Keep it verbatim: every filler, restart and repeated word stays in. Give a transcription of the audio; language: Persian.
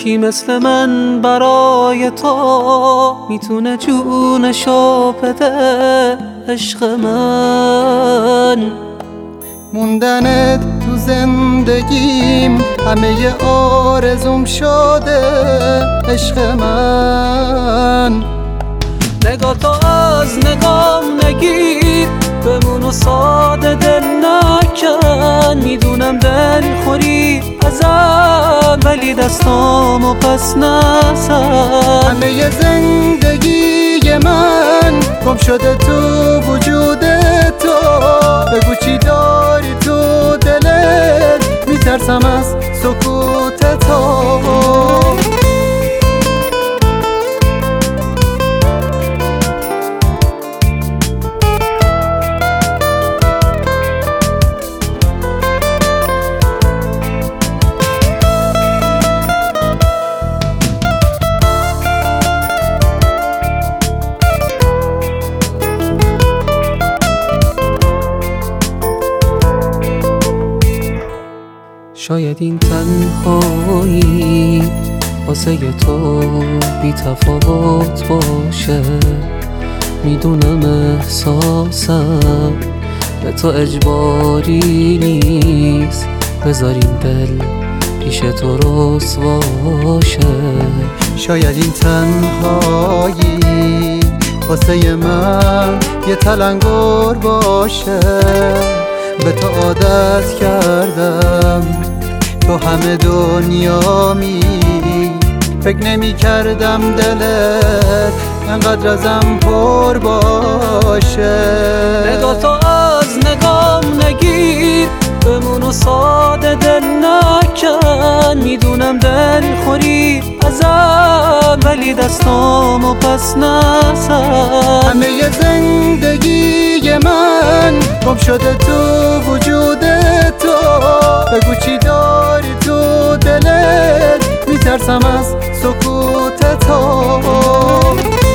کی مثل من برای تو میتونه جونشو بده عشق من. موندنت تو زندگیم همه آرزوم شده عشق من. نگاه تو از نگام نگیر بمون و ساده دل نکن. میدونم دل خوری ازم ولی دستامو پس نزن. همه زندگی من گم شده تو وجود تو. بگو چی داری تو دلت میترسم از سکوت تو. شاید این تنهایی واسه تو بی تفاوت باشه. میدونم احساسم به تو اجباری نیست. بذارین دل پیش تو رسواشه. شاید این تنهایی واسه من یه تلنگر باشه. به تو عادت کردم تو همه دنیامی. فکر نمی کردم دلت انقدر ازم پر باشه. نگاه تو از نگام نگیر بمون و ساده دل نکن. میدونم دل خوری ازم ولی دستامو پس نزن. همه زندگی من گم شده تو وجود تو. بگو چی داری تو دلت میترسم از سکوت تو.